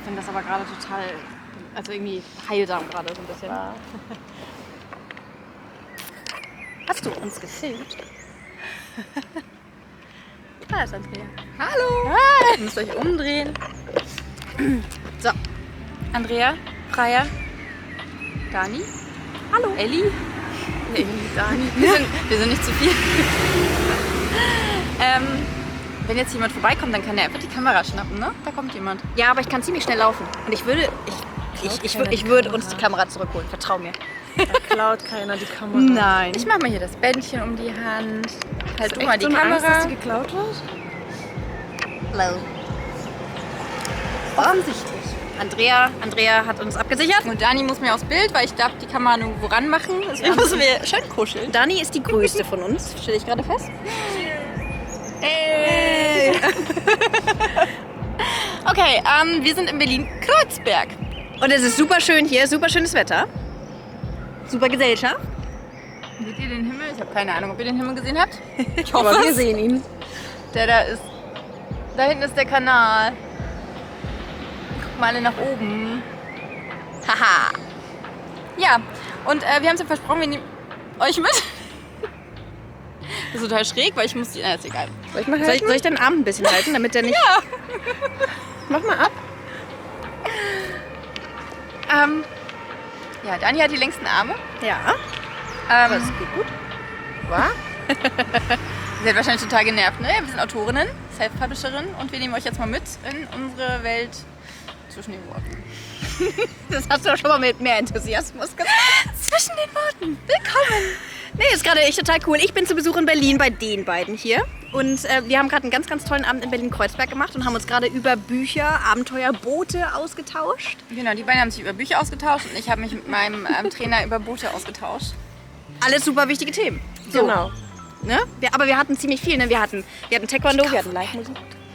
finde das aber gerade total, also irgendwie heilsam gerade so ein bisschen. Ja. Hast du uns gefilmt? Da ist Andrea. Hallo! Hi. Ihr müsst euch umdrehen. So, Andrea, Freya, Dani. Hallo! Elli. Nee, Dani. Wir sind nicht zu viel. Wenn jetzt jemand vorbeikommt, dann kann er einfach die Kamera schnappen, ne? Da kommt jemand. Ja, aber ich kann ziemlich schnell laufen. Und ich würde uns die Kamera zurückholen. Vertrau mir. Da klaut keiner die Kamera. Nein. Ich mach mal hier das Bändchen um die Hand. Halt du mal die so eine Angst, Kamera. dass die geklaut wird? Hello. Offensichtlich. Andrea hat uns abgesichert. Und Dani muss mir aufs Bild, weil ich darf die Kamera nirgendwo ranmachen. Deswegen müssen wir schön kuscheln. Dani ist die größte von uns. Stelle ich gerade fest. Hey. Okay, wir sind in Berlin-Kreuzberg. Und es ist super schön hier, super schönes Wetter. Super Gesellschaft. Seht ihr den Himmel? Ich habe keine Ahnung, ob ihr den Himmel gesehen habt. Ich Aber hoffe wir es. sehen ihn. Der da ist. Da hinten ist der Kanal. Guck mal alle nach oben. Haha. Ja, und wir haben es ja versprochen, wir nehmen euch mit. Das ist total schräg, weil ich muss die. Ist egal. Soll ich mal Soll helfen? ich deinen Arm ein bisschen halten, damit der nicht... Ja. Mach mal ab. Ja, Dani hat die längsten Arme. Ja, aber es geht gut. Was? Sie hat wahrscheinlich total genervt, ne? Wir sind Autorinnen, Self-Publisherinnen und wir nehmen euch jetzt mal mit in unsere Welt zwischen den Worten. Das hast du doch schon mal mit mehr Enthusiasmus gesagt. Zwischen den Worten. Willkommen. Nee, ist gerade echt total cool. Ich bin zu Besuch in Berlin bei den beiden hier. Und wir haben gerade einen ganz, ganz tollen Abend in Berlin-Kreuzberg gemacht und haben uns gerade über Bücher, Abenteuer, Boote ausgetauscht. Genau, die beiden haben sich über Bücher ausgetauscht und ich habe mich mit meinem Trainer über Boote ausgetauscht. Alles super wichtige Themen. So, Genau. ne? Aber wir hatten ziemlich viel. Ne? Wir hatten Taekwondo, wir hatten Live-Musik.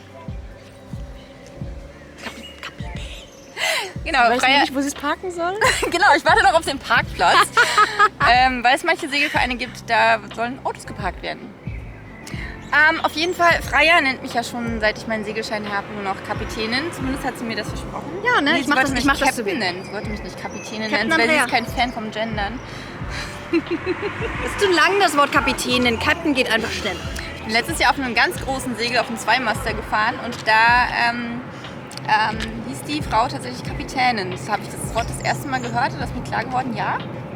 Genau, Weißt du Freya, nicht, wo sie es parken soll? genau, ich warte noch auf den Parkplatz, weil es manche Segelvereine gibt, da sollen Autos geparkt werden. Auf jeden Fall, Freya nennt mich ja schon, seit ich meinen Segelschein habe, nur noch Kapitänin. Zumindest hat sie mir das versprochen. Ja, ne? Nee, Ich sie mach wollte das- mich ich mach das Captain so wie- nennen. Sie wollte mich nicht Kapitänin Captain nennen, weil sie ist Andrea. kein Fan vom Gendern. Ist zu lang das Wort Kapitänin. Captain geht einfach schnell. Ich bin letztes Jahr auf einem ganz großen Segel auf einem Zweimaster gefahren und da hieß die Frau tatsächlich Kapitänin. Das habe ich das Wort das erste Mal gehört und das ist mir klar geworden, ja.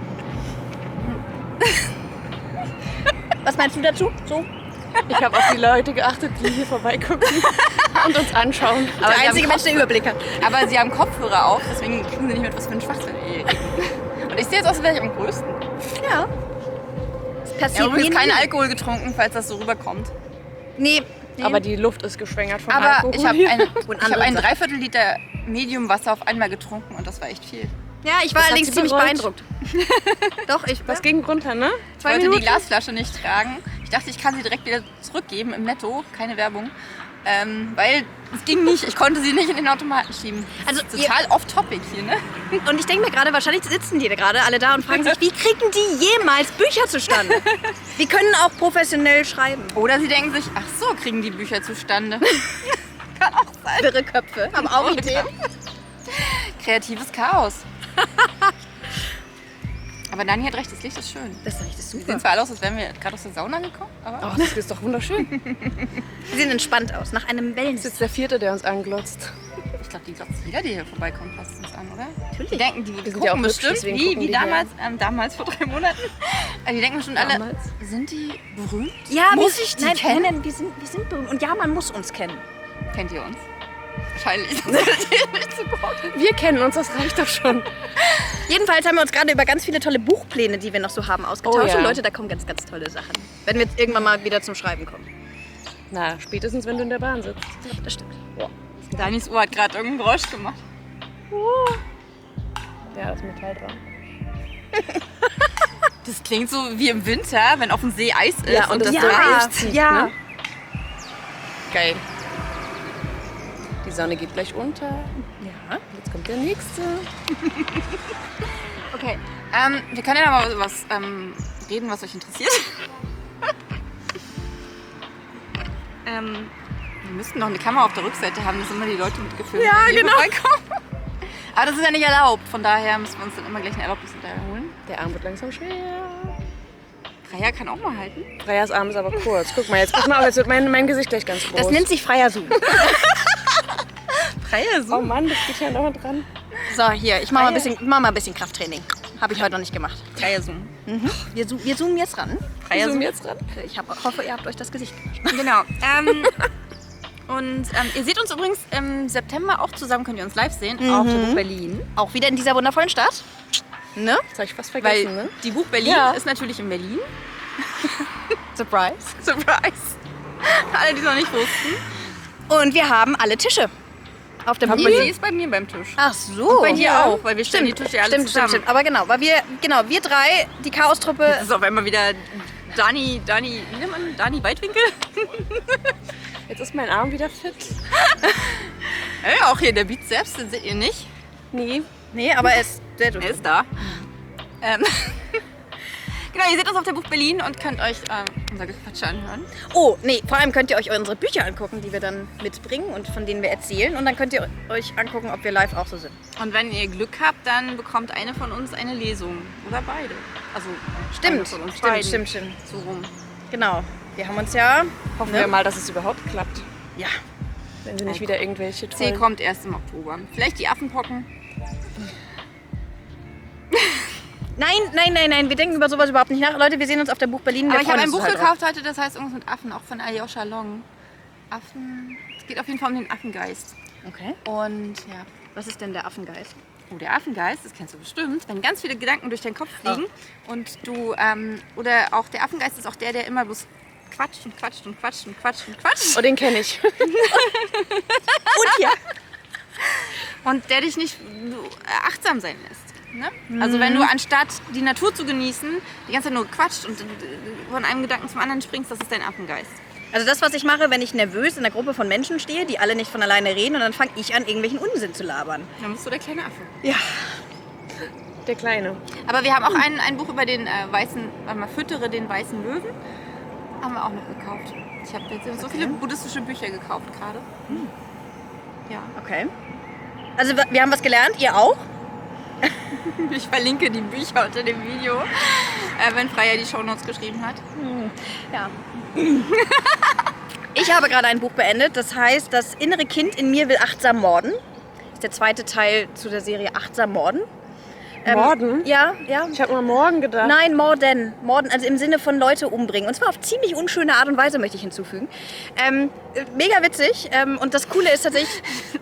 Was meinst du dazu? So? Ich habe auf die Leute geachtet, die hier vorbeigucken und uns anschauen. Aber Der sie einzige haben Mensch, der Überblick hat. Aber sie haben Kopfhörer auf, deswegen kriegen sie nicht mit, was für ein Schwachsinn wir reden. Und ich sehe jetzt aus, als wäre ich am größten. Ja. Das Ich passiert habe übrigens nie. keinen Alkohol getrunken, falls das so rüberkommt. Nee. Aber die Luft ist geschwängert vom Aber Alkohol. ich habe hier. hab ein Dreiviertel Liter Medium-Wasser auf einmal getrunken und das war echt viel. Ja, ich war hat allerdings sie ziemlich bereut. beeindruckt. Doch, Das ging runter, ne? Ich wollte die Glasflasche nicht tragen. Ich dachte, ich kann sie direkt wieder zurückgeben im Netto, keine Werbung. Weil es ging nicht, ich konnte sie nicht in den Automaten schieben. Also Das ist total off-topic hier, ne? Und ich denke mir gerade, wahrscheinlich sitzen die da gerade alle da und fragen sich, wie kriegen die jemals Bücher zustande? Wir können auch professionell schreiben. Oder sie denken sich, ach so, kriegen die Bücher zustande. Kann auch sein. Wirre Köpfe haben auch Ideen. Kreatives Chaos. Aber Dani hat recht, das Licht ist schön. Das ist echt Wir super. sehen zwar alle aus, als wären wir gerade aus der Sauna gekommen, aber Oh, das ist doch wunderschön. Sie sehen entspannt aus, nach einem Das Wellness. ist der vierte, der uns anglotzt. ich glaube, die glotzt jeder, der hier vorbeikommt, fasst uns an, oder? Natürlich. Die denken, die sind gucken ja auch hübsch, bestimmt, deswegen wie, gucken wie die damals, damals vor 3 Monaten. Die denken bestimmt alle, Damals? sind die berühmt? Ja, Muss ich die kennen? Nein, wir sind berühmt. Und ja, man muss uns kennen. Kennt ihr uns? Wahrscheinlich. Sonst hättet ihr nicht so gebraucht. Wir kennen uns, das reicht doch schon. Jedenfalls haben wir uns gerade über ganz viele tolle Buchpläne, die wir noch so haben, ausgetauscht. Oh ja. Und Leute, da kommen ganz, ganz tolle Sachen. Wenn wir jetzt irgendwann mal wieder zum Schreiben kommen. Na, spätestens, wenn du in der Bahn sitzt. Das stimmt. Danis Ohr hat gerade irgendein Geräusch gemacht. Ja, das Metall dran. Das klingt so wie im Winter, wenn auf dem See Eis ist Ja, und das das so Eis. durchzieht, ja. ne? Geil. Die Sonne geht gleich unter. Ja. Jetzt kommt der nächste. Okay, wir können ja mal über was reden, was euch interessiert. Wir müssten noch eine Kamera auf der Rückseite haben, dass immer die Leute mitgefilmt Ja, werden, die genau. vorbeikommen. Aber das ist ja nicht erlaubt, von daher müssen wir uns dann immer gleich eine Erlaubnis hinterher holen. Der Arm wird langsam schwer. Freya kann auch mal halten. Freyas Arm ist aber kurz. Guck mal, jetzt pass mal auf, jetzt wird mein Gesicht gleich ganz groß. Das nennt sich freier Zoom. Freya Oh Mann, das geht ja noch dran. So, hier, ich mach mal ein bisschen Krafttraining. Habe ich heute noch nicht gemacht. Freya Zoom. Wir zoomen jetzt ran. Freya Zoom. jetzt dran? Ich hoffe, ihr habt euch das Gesicht gewaschen. Genau. Und ihr seht uns übrigens im September auch zusammen, könnt ihr uns live sehen, auf der Buch Berlin. Auch wieder in dieser wundervollen Stadt. Ne? Das habe ich fast Weil vergessen, ne? die Buch Berlin Ja. ist natürlich in Berlin. Surprise. Surprise. Alle, die es noch nicht wussten. Und wir haben alle Tische auf der Aber Bühne. sie ist bei mir beim Tisch. Ach so. Und bei dir ja. auch, weil wir stellen die Tische alle zusammen. Stimmt. Aber genau, weil wir drei, die Chaos-Truppe. Das ist auf einmal wieder Dani, wie nennt man? Dani Weitwinkel? Jetzt ist mein Arm wieder fit. Ja, auch hier der Bizeps, den seht ihr nicht. Nee. Nee, aber er ist sehr Er ist da. Genau, ihr seht uns auf der Buch Berlin und könnt euch unser Gequatsche anhören. Oh, nee, vor allem könnt ihr euch unsere Bücher angucken, die wir dann mitbringen und von denen wir erzählen. Und dann könnt ihr euch angucken, ob wir live auch so sind. Und wenn ihr Glück habt, dann bekommt eine von uns eine Lesung. Oder beide. Also eine von uns beiden. Stimmt. So rum. Genau. Wir haben uns ja. Hoffen Ne? wir mal, dass es überhaupt klappt. Ja. Wenn wir nicht wieder irgendwelche C tollen... kommt erst im Oktober. Vielleicht die Affenpocken. Nein. Wir denken über sowas überhaupt nicht nach. Leute, wir sehen uns auf der Buch Berlin. Wir Aber ich habe freuen ein uns Buch total gekauft heute, das heißt irgendwas mit Affen, auch von Alyosha Long. Affen. Es geht auf jeden Fall um den Affengeist. drauf. Okay. Und ja. Was ist denn der Affengeist? Oh, der Affengeist, das kennst du bestimmt, wenn ganz viele Gedanken durch deinen Kopf fliegen und du, oder auch der Affengeist ist auch der immer bloß quatscht. Oh, den kenne ich. Und ja. Und der dich nicht achtsam sein lässt. Ne? Also wenn du anstatt die Natur zu genießen, die ganze Zeit nur quatscht und von einem Gedanken zum anderen springst, das ist dein Affengeist. Also das, was ich mache, wenn ich nervös in einer Gruppe von Menschen stehe, die alle nicht von alleine reden und dann fange ich an, irgendwelchen Unsinn zu labern. Dann bist du der kleine Affe. Ja. Der Kleine. Aber wir haben auch ein Buch über den Füttere den weißen Löwen. Haben wir auch noch gekauft. Ich habe jetzt so viele buddhistische Bücher gekauft gerade. Ja. Okay. Also wir haben was gelernt, ihr auch? Ich verlinke die Bücher unter dem Video, wenn Freya die Shownotes geschrieben hat. Ja. Ich habe gerade ein Buch beendet, das heißt, das innere Kind in mir will achtsam morden. Das ist der zweite Teil zu der Serie Achtsam morden. Morden? Ja. Ich habe mal morgen gedacht. Nein, morden. Morden, also im Sinne von Leute umbringen. Und zwar auf ziemlich unschöne Art und Weise, möchte ich hinzufügen. Mega witzig. Und das Coole ist tatsächlich...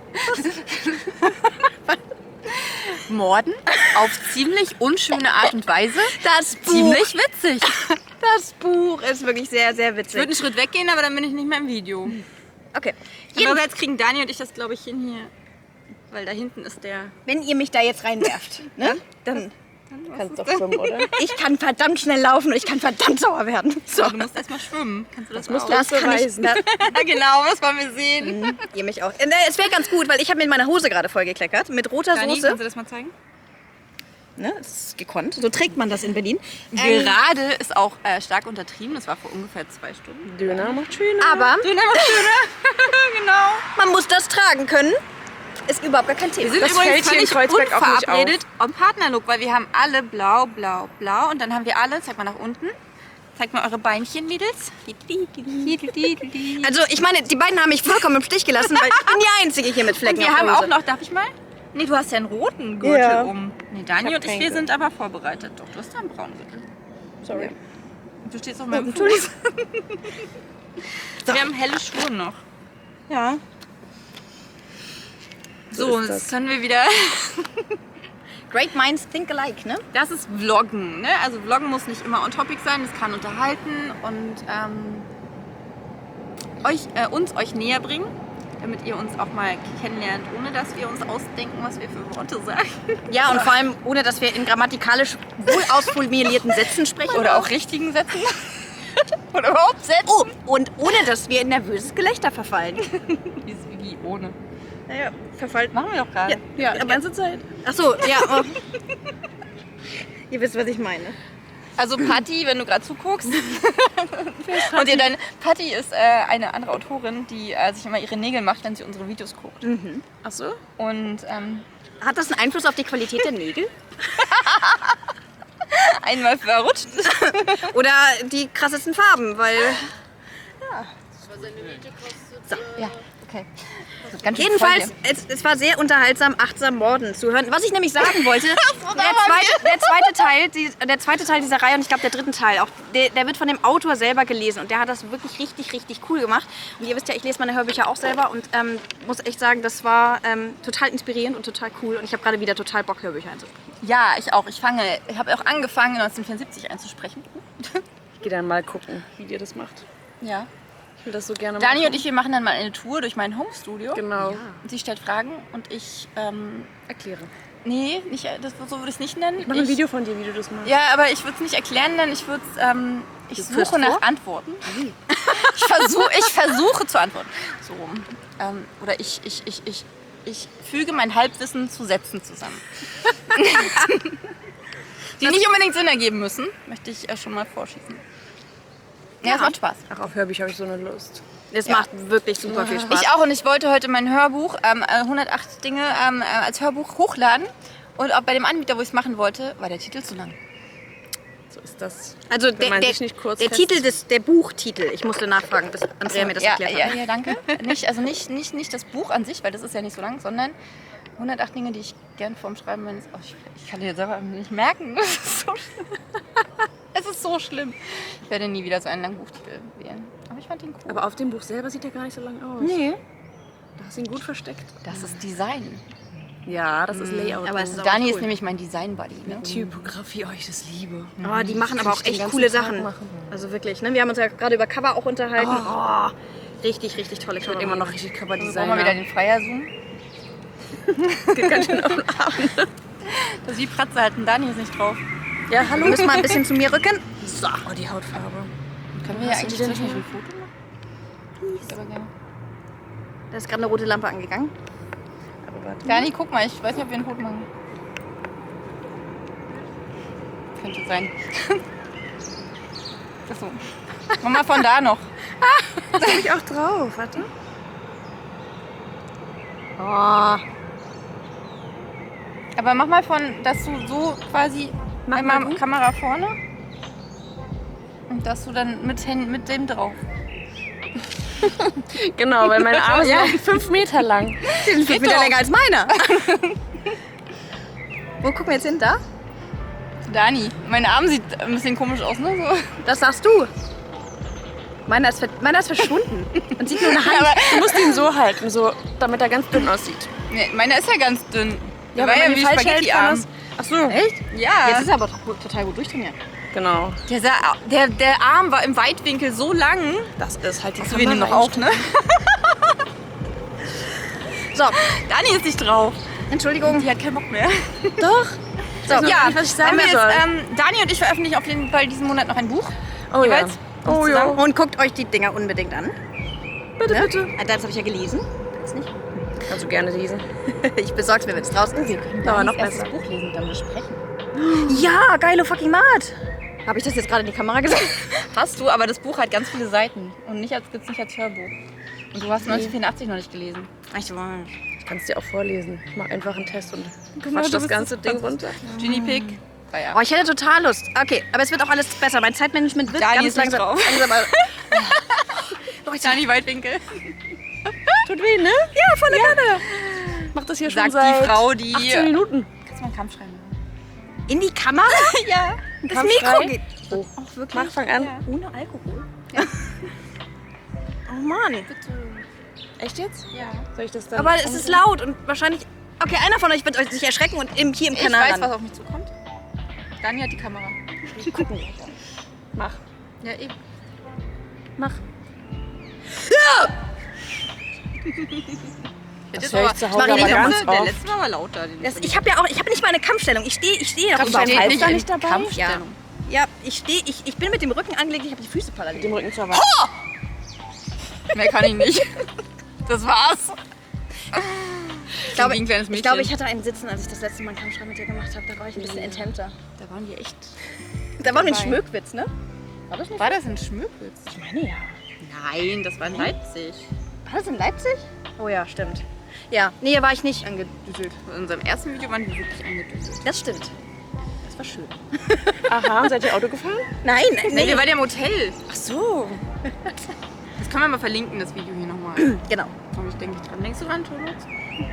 Morden auf ziemlich unschöne Art und Weise. Das Buch. Ziemlich witzig. Das Buch ist wirklich sehr, sehr Ich würde witzig. einen Schritt weggehen, aber dann bin ich nicht mehr im Video. Okay. Aber jetzt kriegen Dani und ich das, glaube ich, hin hier. Weil da hinten ist der... Wenn ihr mich da jetzt reinwerft, ne, dann... Kannst doch schwimmen, oder? Ich kann verdammt schnell laufen und ich kann verdammt sauer werden. So. Du musst erstmal schwimmen. Kannst du das musst auch? du Das kann ich... beweisen. Das, Genau, das wollen wir sehen. ihr mich auch. Es wäre ganz gut, weil ich habe mir in meiner Hose gerade vollgekleckert mit roter Dani, Soße. kannst du das mal zeigen? Ne, das ist gekonnt. So trägt man das in Berlin. Gerade ist auch stark untertrieben. Das war vor ungefähr 2 Stunden. Döner macht schöner. Aber Döner macht schöner. Genau. man muss das tragen können. Ist überhaupt gar kein Thema. Wir sind Das übrigens fällt hier in völlig Kreuzberg auch nicht unverabredet am Partnerlook, weil wir haben alle blau, blau, blau und dann haben wir alle, zeig mal nach unten, zeigt mal eure Beinchen, Mädels. Also ich meine, die beiden haben mich vollkommen im Stich gelassen, weil ich bin die Einzige hier mit Flecken Und wir auf haben der der auch Hose. noch, darf ich mal? Nee, du hast ja einen roten Gürtel Ja. um. Nee, Dani Ich hab und ich, wir pinke. sind aber vorbereitet. Doch, du hast da einen braunen Gürtel. Sorry. Und du stehst auf meinem Fuß. Wir haben helle Schuhe noch. Ja. So, ist jetzt das. können wir wieder... Great minds think alike, ne? Das ist Vloggen, ne? Also Vloggen muss nicht immer on topic sein, es kann unterhalten und euch näher bringen, damit ihr uns auch mal kennenlernt, ohne dass wir uns ausdenken, was wir für Worte sagen. Ja, und vor allem ohne, dass wir in grammatikalisch wohl ausformulierten Sätzen sprechen. Oder auch richtigen Sätzen. Oder überhaupt Sätzen. Oh, und ohne, dass wir in nervöses Gelächter verfallen. Wie ohne. Naja, verfallen. Machen wir doch gerade. Ja, die ganze Zeit. Ach so, ja. Oh. Ihr wisst, was ich meine. Also Patti, wenn du gerade zuguckst. Und ihr dann, Patti ist eine andere Autorin, die sich immer ihre Nägel macht, wenn sie unsere Videos guckt. Ach so? Und Hat das einen Einfluss auf die Qualität der Nägel? einmal verrutscht. Oder die krassesten Farben, weil... Ja, okay. Ganz schön Jedenfalls, voll es war sehr unterhaltsam, achtsam Morden zu hören. Was ich nämlich sagen wollte, der zweite Teil dieser Reihe und ich glaube der dritten Teil, auch der wird von dem Autor selber gelesen und der hat das wirklich richtig, richtig cool gemacht. Und ihr wisst ja, ich lese meine Hörbücher auch selber und muss echt sagen, das war total inspirierend und total cool und ich habe gerade wieder total Bock, Hörbücher einzusprechen. Ja, ich auch. Ich habe auch angefangen, 1974 einzusprechen. Ich gehe dann mal gucken, wie ihr das macht. Ja. Ich will das so gerne Dani machen. und ich, wir machen dann mal eine Tour durch mein Homestudio. Genau. Sie stellt Fragen und ich, Erkläre. nee, nicht, so würde ich es nicht nennen. Ich mache ein Video von dir, wie du das machst. Ja, aber ich würde es nicht erklären, denn ich würde ich führst suche nach vor? Antworten. Ich versuche zu antworten. So rum. Oder ich füge mein Halbwissen zu Sätzen zusammen. Die nicht unbedingt Sinn ergeben müssen, möchte ich schon mal vorschießen. Ja, es macht Spaß. Ach, auf Hörbücher habe ich so eine Lust. Es macht wirklich super viel Spaß. Ich auch und ich wollte heute mein Hörbuch, 108 Dinge, als Hörbuch hochladen. Und auch bei dem Anbieter, wo ich es machen wollte, war der Titel zu lang. So ist das. Also Wenn man sich nicht kurz der Titel der Buchtitel, ich musste nachfragen, bis Andrea mir das erklärt hat. Ja, danke. Nicht das Buch an sich, weil das ist ja nicht so lang, sondern 108 Dinge, die ich gern vorm Schreiben bin. Oh, ich kann dir selber nicht merken. Das ist so schlimm. Es ist so schlimm. Ich werde nie wieder so einen langen Buchtitel wählen. Aber ich fand ihn cool. Aber auf dem Buch selber sieht er gar nicht so lang aus. Nee. Da hast du ihn gut versteckt. Das ist Design. Ja, das ist Layout. Aber es ist auch Dani cool. ist nämlich mein Design-Buddy. Ne? Typografie, ich das liebe. Oh, die machen aber auch den echt ganzen coole Tag Sachen. machen. Also wirklich, ne? Wir haben uns ja gerade über Cover auch unterhalten. Oh, richtig, richtig tolle Ich Cover. bin immer noch richtig Wollen wir Coverdesigner. mal wieder den Freier-Zoom? Geht ganz schön auf den Arm. Das ist wie Pratze halten, Dani ist nicht drauf. Ja, Du hallo. müsst mal ein bisschen zu mir rücken. So, oh, die Hautfarbe. Können wir ja Was eigentlich sind die denn zwischendurch hier? ein Foto machen? Ich aber gerne. Da ist gerade eine rote Lampe angegangen. Aber warte. Dani, guck mal, ich weiß nicht, ob wir ein Foto machen. Könnte sein. Achso. Mach mal von da noch. Da bin ich auch drauf, warte. Oh. Aber mach mal von, dass du so quasi Mach einmal mal du. Kamera vorne und dass du dann mit dem drauf. Genau, weil meine Arme sind 5 Meter lang. Die sind 5 Meter doch. länger als meiner. Wo gucken wir jetzt hin? Da? Dani, mein Arm sieht ein bisschen komisch aus, ne? So. Das sagst du. Meiner ist verschwunden. Man sieht nur eine Hand. Aber, Du musst ihn so halten, so, damit er ganz dünn aussieht. nee, meiner ist ja ganz dünn. Ja, Der war wenn man ihn falsch hält, kann Spaghetti-Arm. das... Ach so. Echt? Ja. Jetzt ist er aber total gut durchtrainiert. Genau. Der Arm war im Weitwinkel so lang. Das ist halt die Achso, wir nehmen noch auf, ne? So, Dani ist nicht drauf. Entschuldigung. Die hat keinen Bock mehr. Doch. So, noch Ja, nicht, was ich sagen wenn wir soll. jetzt, Dani und ich veröffentlichen auf jeden Fall diesen Monat noch ein Buch. Oh ja. jeweils. Oh ja. Und guckt euch die Dinger unbedingt an. Bitte, Ne? bitte. Das habe ich ja gelesen. Das nicht. Kannst du gerne lesen. Ich besorg's mir, wenn es draußen ist. Aber noch Danis besser. erstes Buch lesen und dann besprechen. Ja, geilo fucking Mart. Habe ich das jetzt gerade in die Kamera gesagt? Hast du, aber das Buch hat ganz viele Seiten und gibt's nicht als Hörbuch. Und du hast 1984 noch nicht gelesen. Ich weiß. Ich kann es dir auch vorlesen. Ich mache einfach einen Test und Genau, quatsch du das bist ganze das- Ding runter. Ginny Pig. Oh, ich hätte total Lust. Okay, aber es wird auch alles besser. Mein Zeitmanagement wird Dani ganz ist nicht langsam. drauf. langsam Dani Weitwinkel. Tut weh, ne? ja, volle Kanne. Mach das hier schon Sagt seit die Frau, die... 18 Minuten. Kannst du mal einen Kampf schreiben? In die Kamera? Ja. Das Kampffrei? Mikro geht. Oh. Auch wirklich? Mach, fang an. Ja. Ohne Alkohol? Oh Mann. Bitte. Echt jetzt? Ja. Soll ich das dann... Aber es ist laut und wahrscheinlich... Okay, einer von euch wird euch sich erschrecken und hier im Ich Kanal weiß, landen. was auf mich zukommt. Dani hat die Kamera. Mach. Ja, eben. Mach. Das höre ich zu Hause aber der ganz letzte, der oft. letzte war aber lauter. Ich habe nicht mal eine Kampfstellung. Ich stehe doch Kampfstellung überhaupt heißt da in nicht dabei? Kampfstellung. Ja, ich bin mit dem Rücken angelegt, ich habe die Füße parallel. Mit dem Rücken zur Wand. Mehr kann ich nicht. Das war's. Ich glaube, Wie ein kleines ich glaube, Mädchen. ich hatte einen Sitzen, als ich das letzte Mal einen Kampfschrei mit dir gemacht habe. Da war ich ein bisschen enthemmter. Da waren die echt Da war ein dabei. Schmöckwitz, ne? War das nicht? War das ein Schmöckwitz? Ich meine ja. Nein, das war in Leipzig. War das in Leipzig? Oh ja, stimmt. Ja, nee, hier war ich nicht. Angedüselt. In unserem ersten Video waren wir wirklich angedüselt. Das stimmt. Das war schön. Aha, und seid ihr Auto gefahren? Nein, Nee, wir waren ja im Hotel. Ach so. Das können wir mal verlinken, das Video hier nochmal. Genau. Aber ich denke dran. Denkst du dran, Thomas?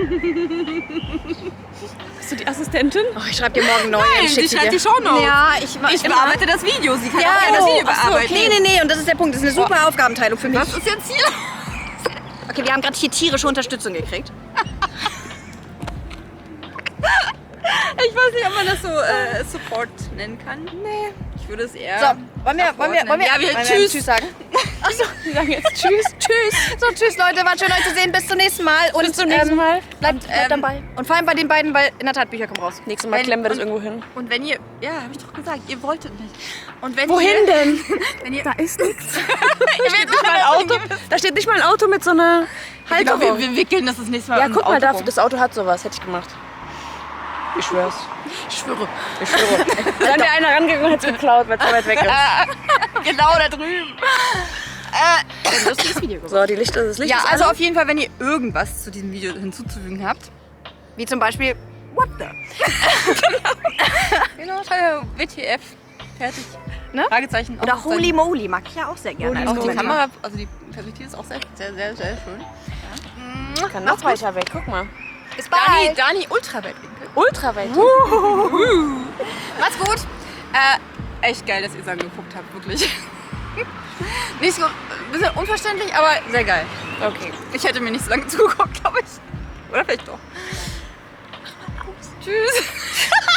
Bist du die Assistentin? Oh, ich schreibe dir morgen neu. Nein, ich schick sie schreibt die Shownotes. Ja, Ich bearbeite das Video. Sie kann Ja, auch gerne das Video ach so, bearbeiten. Nee, und das ist der Punkt. Das ist eine super Aufgabenteilung für mich. Was ist jetzt hier? Okay, wir haben gerade hier tierische Unterstützung gekriegt. Ich weiß nicht, ob man das so Support nennen kann. Nee. Ich würde es eher. So, wollen wir Ja, wir- tschüss. Tschüss sagen? Achso, wir sagen jetzt Tschüss. Tschüss. So, tschüss Leute, war schön euch zu sehen. Bis zum nächsten Mal. Und, Bis zum nächsten Mal. Bleibt dabei. Und vor allem bei den beiden, weil in der Tat Bücher kommen raus. Nächstes Mal Wenn- klemmen wir das und- irgendwo hin. Und wenn ihr. Ja, habe ich doch gesagt, ihr wolltet nicht. Und wenn Wohin ihr, denn? Wenn ihr, Da ist nichts. ihr Steht nicht mal ein Auto. Da steht nicht mal ein Auto mit so einer Genau, Halterung. wir wickeln das nächste Mal. Ja, ins guck mal, Auto da, rum. das Auto hat sowas. Hätte ich gemacht. Ich schwör's. Ich schwöre. Ich schwöre. Dann wäre einer rangegangen und hätte es geklaut, weil es so weit weg ist. Genau da drüben. Ein lustiges Video gemacht. So, die Lichter, das Licht Ja, ist also an. auf jeden Fall, wenn ihr irgendwas zu diesem Video hinzuzufügen habt. Wie zum Beispiel, what the? Genau, schreibt WTF. Fertig. Ne? Fragezeichen. Oder Ausrufezeichen. Holy Moly mag ich ja auch sehr gerne. Holy Auch die Moly. Kamera, also die Perspektive ist auch sehr, sehr, sehr, sehr schön. Kann noch weiter weg, guck mal. Bis Dani, Ultraweitwinkel. Ultraweit. Macht's gut. Echt geil, dass ihr es angeguckt habt, wirklich. Nicht so, ein bisschen unverständlich, aber sehr geil. Okay. Ich hätte mir nicht so lange zugeguckt, glaube ich. Oder vielleicht doch. Tschüss.